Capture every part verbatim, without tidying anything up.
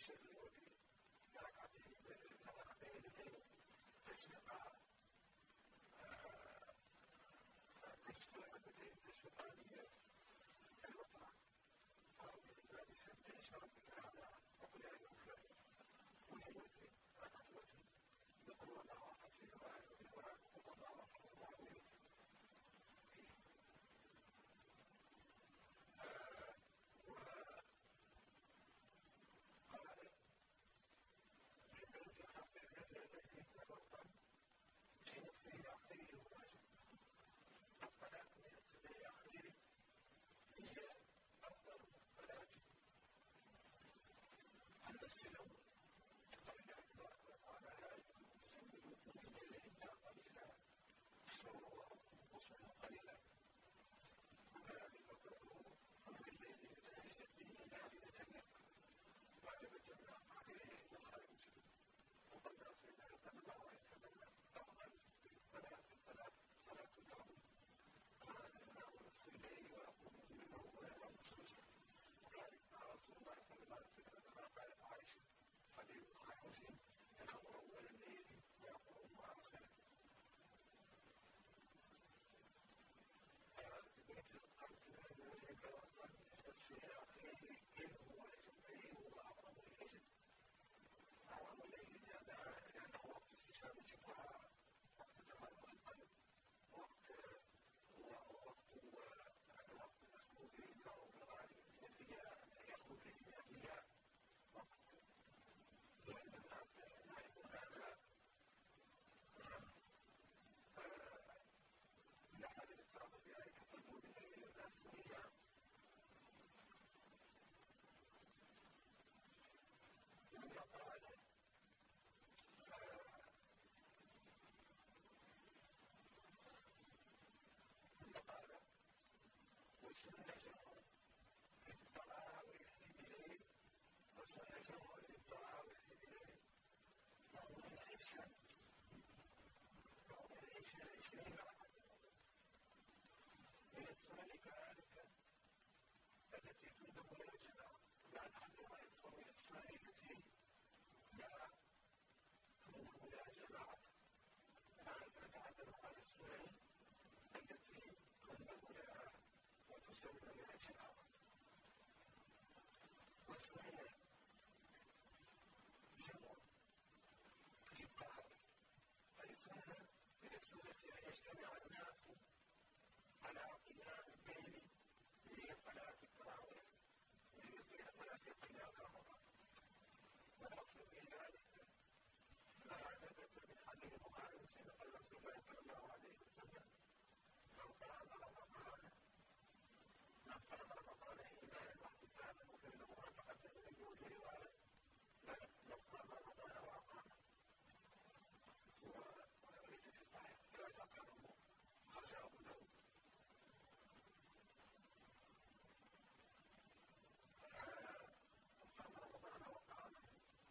يصلوا بركعتين ركعتين تسبق نصف ركعتين تسبق النية الوطن أو بالنسبة لسنتين شرط هذا وقل أن يكفر والوتر ركعة الوتر يقول الله أحد في رواية ويقول الله أحد الله ويوتر وقال في خط الذي يتوطن في آخره الواجب الصلاة من ابتداء آخره هي أفضل الصلاة النصف الأول قبل أن قال سموا من الليل قليلا سروا وصلوا قليلا وذلك قوله من الليل فتهجد به نافلة لك واجبة عليه البخاري ومسلم وقد رسول الله صلى الله عليه وسلم أفضل صلاة الصلاة صلاة النوم قال أنه نصف الليل وأقوم منه وهو مخصوص وذلك مع رسول الله صلى الله عليه وسلم كما قالت عائشة حديث البخاري ومسلم أنه أول الليل ويقوم آخره بيت القلب الذي يتوصل في آخره إن هو لجمعه وأقوم الليل أقوم الليل لأنه وقت استشهاد الفقهاء وقت تمرق القلب وقت وقت الوقت المسموح له بالغالب من الرياء أن يخرج من الرياء وقت لأن الناس لا يكون هذا من أحد الافتراض بذلك تقول بالليل الناس الرياء من يقال من يقال وسنته التراويح بالليل وسنته التراويح بالليل فهو العشاء فهو العشاء عشرين ركعة من السنن كذلك التي تندب إلى الجماعة بعد عندما يدخل من السنن التي لا تندب إلى الجماعة نتعلم عن السنن التي تندب لها وتسن لها الجماعة والسنن جمع في الطهر أي سنة من السنة أن يجتمع الناس على قيام الليل لصلاة التراويح لصلاة قيام رمضان والأصل في ذلك ما ثبت من حديث البخاري ومسلم قال رسول الله صلى الله عليه وسلم من قام رمضان من قام رمضان إيمانا واحتسابا غفر له ما تقدم من ذنوبه رواية من قام رمضان وأقامه وليس في الصحيح لا تقامه خرج أبو داود قام رمضان وأقامه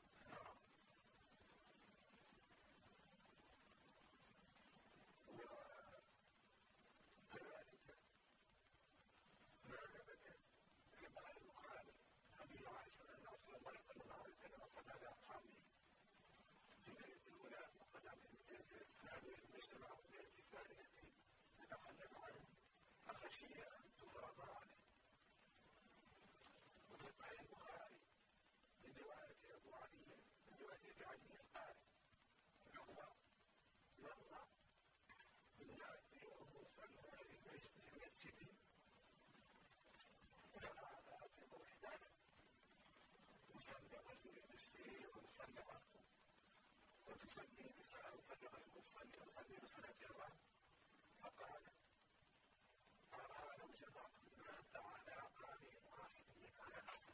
وكذلك ما ثبت في صحيح البخاري حديث عائشة أن رسول الله صلى الله عليه وسلم قال لأصحابه في الليلة الأولى وقال من الليلة الثانية المجتمع في الليلة الثانية يتخلف عنه فخشي أن تفرض عليه وفي صحيح البخاري من رواية أبو علي من رواية أبي علي قال إنه مر بالناس وهم يصلون في المسجد فرأى ذات وحدة مصدقة لنفسه ومصدقة وتصلي بصلاة مصدقة المصلي وتصلي بصلاة الرب فقال أرى لو جمعت الناس على قارئ واحد لكان أحسن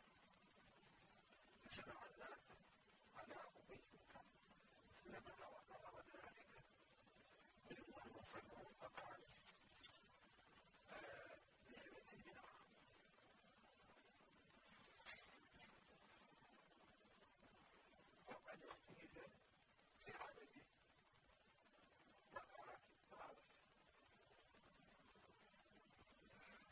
جمع الناس على أبيك لما وقرر ذلك منهم المصلون فقال نعمتي بدعة وقد اختلف في عدد ركعات التراويح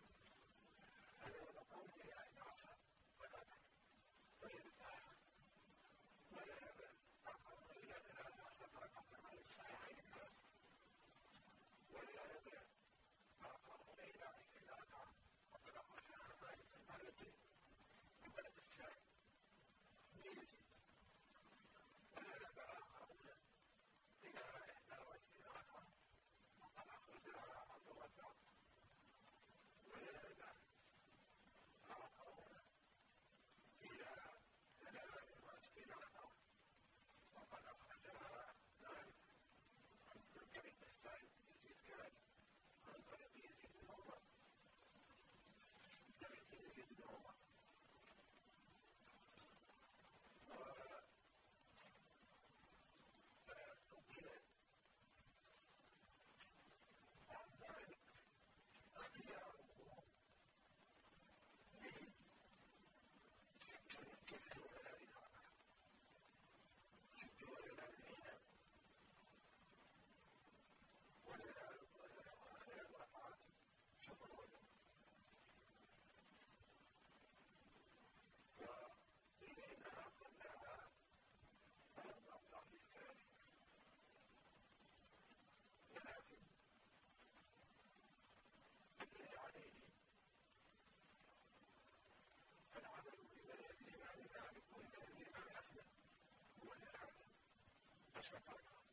هل هو قول إحدى عشر ركعة وهي بدعة عشرة ركعة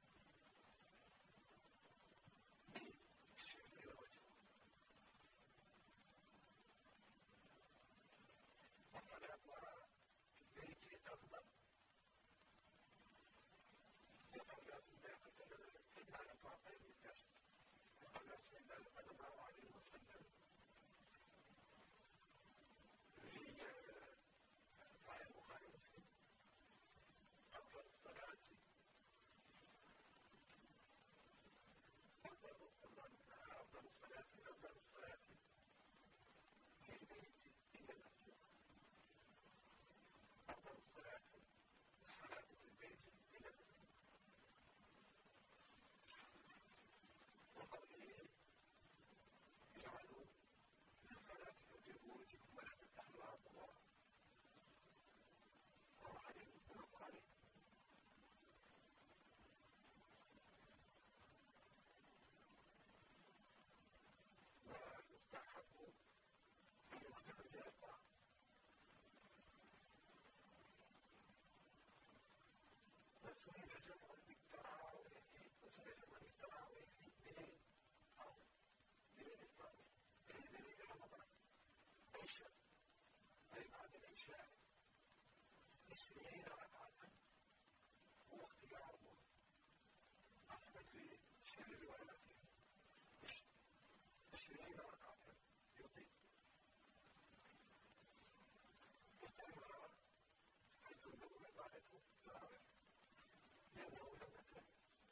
بالسر والجهر. وصلاتها في البيت أفضل وصلات الناقصة إلا على طرفين المساجد. وقال رسول الله صلى الله عليه وسلم في صحيح البخاري ومسلم أفضل الصلاة أفضل الصلاة أفضل الصلاة أفضل الصلاة في البيت إلى المسجد. أفضل الصلاة الصلاة في البيت إلى المسجد. وقوله اجعلوا للصلاة في بيوتكم ولا تفتحوا أبواب وهو حديث متفق عليه. ويستحب في مختلف الأوقات وسئل جمع بالتراويح وسئل جمع بالتراويح بليل أو بليل التراويح أي بليل رمضان عشاء أي بعد العشاء عشرين ركعة. هو اختياره أحمد في شهر الروايات عشرين ركعة يطيق يقومها حيث النوم بعده التراويح لأنه لم يكن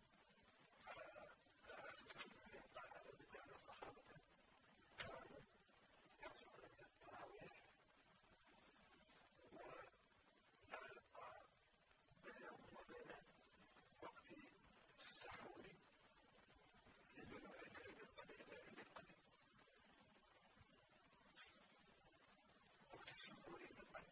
يقطع هذا بكل الصحابة كانوا يصلون من التراويح ولا يبقى بينهم وبين وقت السحور للقليل للقليل وقت السحور للقليل.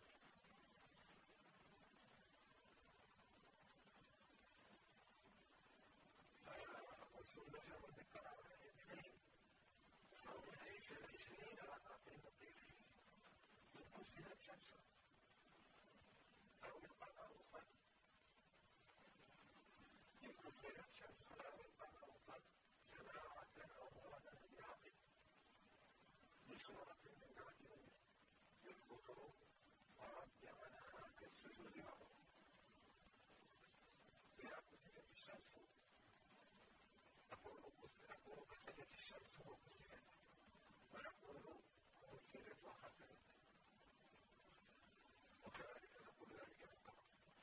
والسنة جمع بالتراويح بليل صوم العيش عشرين ركعة مطيعين إن كسرت شمسه أو القمر وصل إن كسرت شمسه أو القمر وصل جماعة أو مرادا يعقد بسورة من نعجم يذكر ورجعنا كالسجود معه. إذا كسرت الشمس أقول أقول كسرت الشمس وكسرت ونقول كسرت وخسرت وكذلك نقول ذلك بالقمر.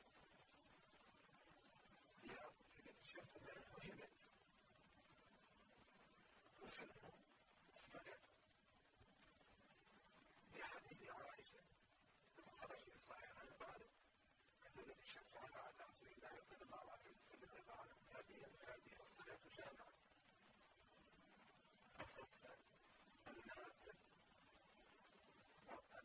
إذا كسرت الشمس وهبت وسلم الصلاة بحديث عائشة لما خرج في الصحيح عن بعض فدلت الشمس على رسول الله صلى الله عليه وسلم فقال هذه هذه الصلاة جامعة أخذت الناس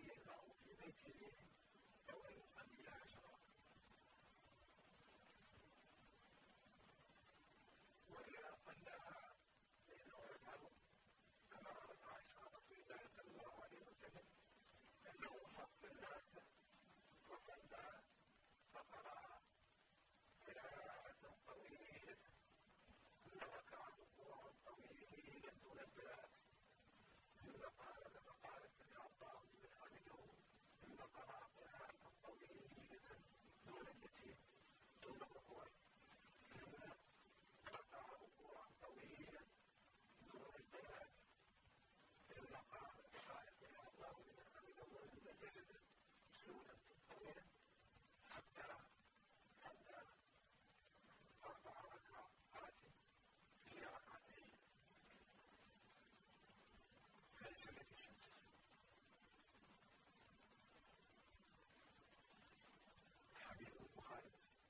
بيته أو في بيته أو أن يصلي عشرة وإذا صلاها فإنه يفعل كما قالت عائشة رسول الله صلى الله عليه وسلم أنه صف الناس وصلى فقرأ قراءة طويلة ثم ركع ركوعا طويلا دون البلاغ ثم قال كما قالت سمع الله لمن حمده ثم قرأ قراءة طويلة دون اليسير دون الركوع ثم ركع ركوعا طويلا دون البلاغ ثم قال سمع الله لمن حمده ثم سجد سجودا طويلا حتى صلى أربع ركعات في ركعتين فنزلت الشمس. حديث البخاري.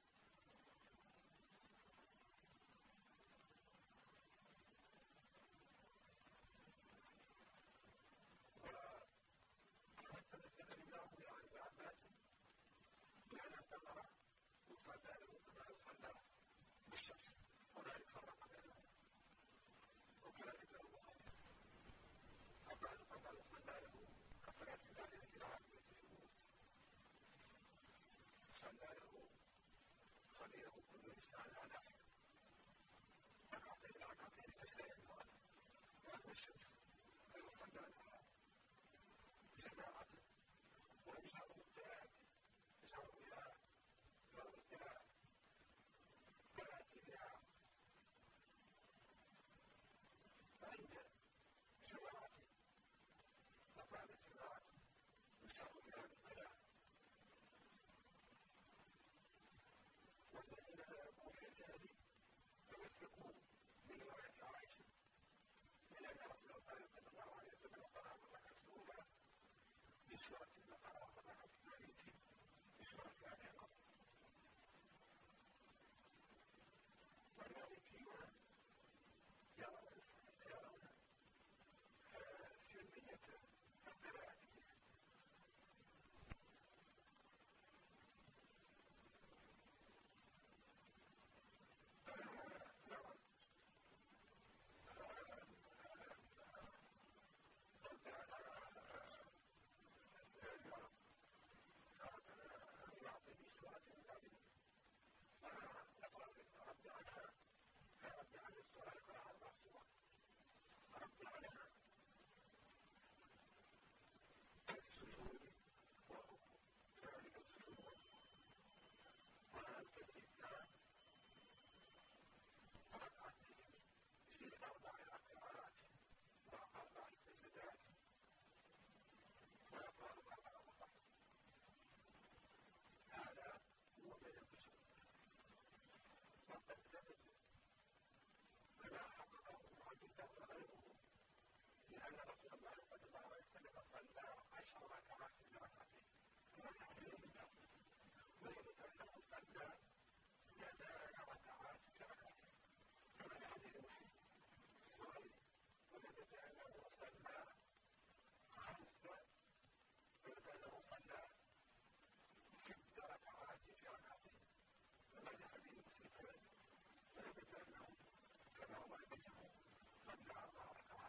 وتمثل الله عن ابن عباس بأن اعتبر يصلى له كما يصلى بالشمس وذلك فرق بينهم وكذلك البخاري فقال كما يصلى له كصلاة النافلة العامة صلى له خليله كل إنسان على حق ركعتين ركعتين تسليم وأما الشمس فيصلى لها جماعة ويجعل الثلاث يجعل إلى يوم الثلاث ثلاثين عند جماعة وقال جماعة يجعل إلى الثلاث والذين لا يقول يزالي تمسكوا برواية عائشة من أن رسول الله صلى الله عليه وسلم قرأ الركعة الأولى بسورة البقرة والركعة الثانية بسورة آل عمران والمالكيون يرون يرون سلمية القراءة لأن رسول الله صلى الله عليه وسلم صلى عشر ركعات في ركعتين ويريد أنه صلى ثمان ركعات في ركعتين كما يحدث مسلم وغيره ويريد أنه صلى خمس ويريد أنه صلى ست ركعات في ركعتين كما يحدث مسلم ويريد أنه كما هو المشهور صلى أربع ركعات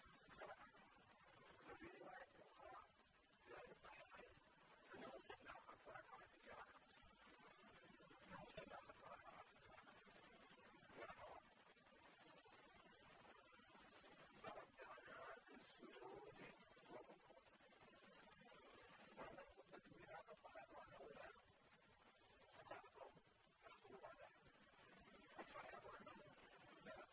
وفي رواية أخرى لا يصححين أنه صلى خمس ركعات في ركعة أنه صلى خمس ركعات في ركعة وركعات فرجعنا في السجود والركوع وأما الخطبة بهذا الصلاة الأولى فقال قوم تخطب بعدها والصلاة أنه لا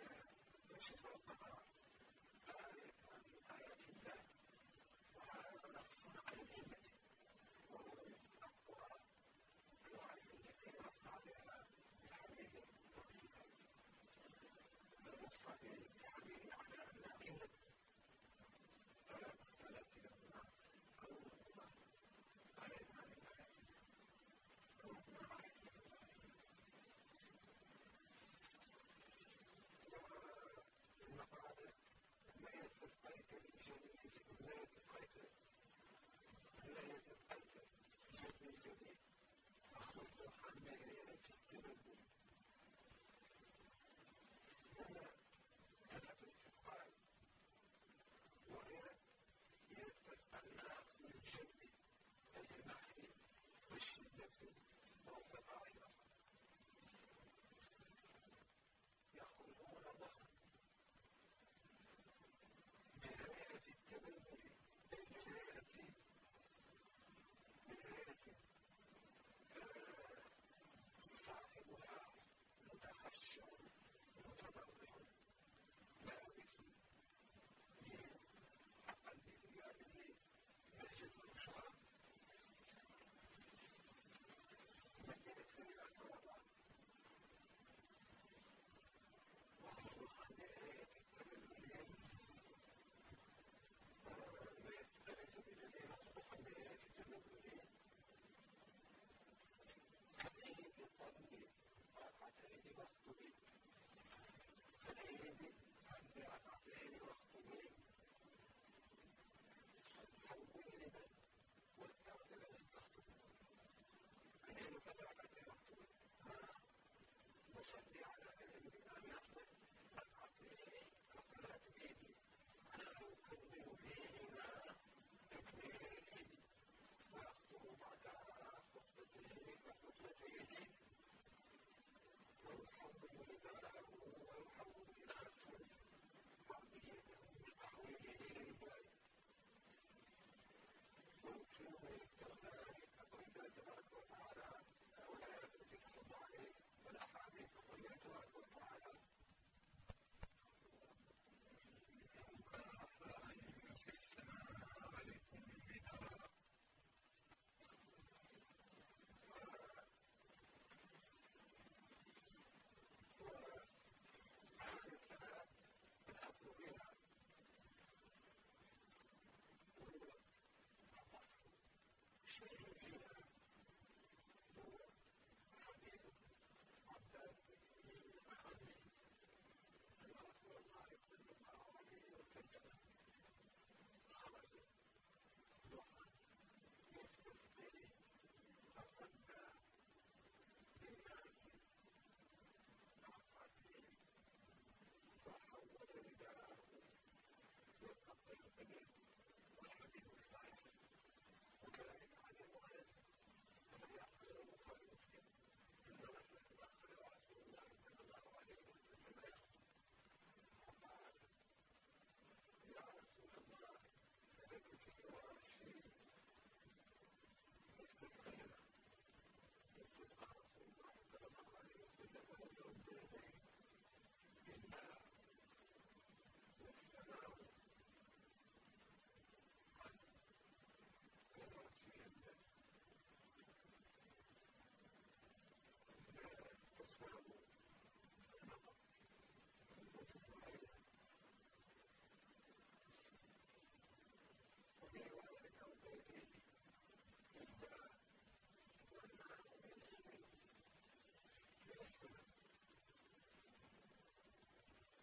وهذا وعملية التنبؤ. هنا أداة الاستقبال، وهي يستقبلها من شدة النحل والشدة والصغائر، يأخذون ظهر بنهاية التنبؤ، بنهاية بنهاية صاحبها متخشع متضرع لابس من أقل ثيابه يجد الشعر يجلس يتوضأ، وهو عن نهاية التنبؤ ويستند الذين أصبحوا عن نهاية التنبؤ كالعيد الطويل ركعتين مخطوبين، العيد بركعتين مخطوبين طويلا والآخر للمخطوبين، العيد بركعتين مخطوبين نصلي على الإمام أحمد ركعتين كصلاة العيد لا نكبر فيهما تكبير العيد ويخطب بعدها خطبتين كخطبتين ويحول رداءه ويحول نفسه وبيده بتحويله للبيت ويكثر من الاستغفار كقول الله تبارك وتعالى ولا يترك الله عليه والاحاديث كقول الله تبارك وتعالى إن كان في السماء عليكم بالمدار وهذه الصلاة الأصل فيها شيء فيها هو حديث عباس بن محمد أن رسول الله صلى الله عليه وسلم خرج ضحى يستسقي فصلى بالناس ركعتين وحول رداءه وقبل القبلة والحديث الصحيح، وكذلك عن معاذ كما يقول البخاري ومسلم أن رجلا دخل رسول الله صلى الله عليه وسلم فقال يا رسول الله لك في رأسي استسقينا، استسقى رسول الله صلى الله عليه وسلم وهو يرد يديه بالماء والسماء قد قدرت في يده لا تصبر المطر وتب عليه. وفي رواية أو بيته الماء والماء من السماء.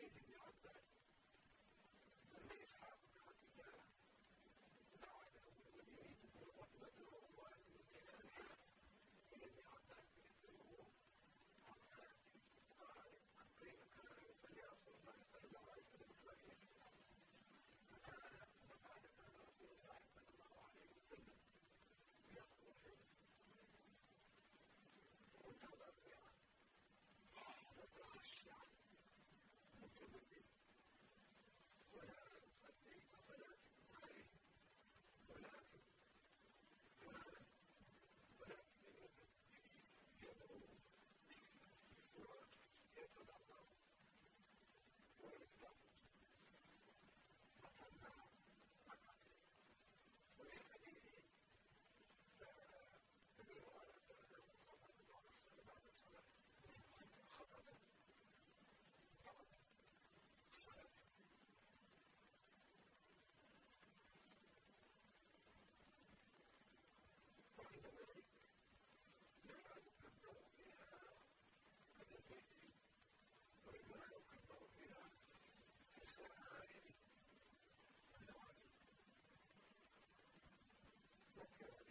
إليه ابن عباس أن إسحاق بن عبد بعده بالمدينة وقتله وأهل الكلام إلى ابن عباس يسأله عن حياته قال كيف كان يصلي رسول الله صلى الله عليه وسلم صلى الإسلام فقال فقال كان رسول الله صلى الله عليه وسلم يخرج متضرعا متخشعا متمددا ولا يصلي كصلاتكم عليه ولكن ولكن يدعو ويتضرع ويسبح فصلى ركعتين ولحديث تدل على أنه خطب وأحسن بعد الصلاة خطب فرض الصلاة وعند ذلك لا يكبر فيها كتفيه وإنما يكبر فيها في سائر النوافل وكذلك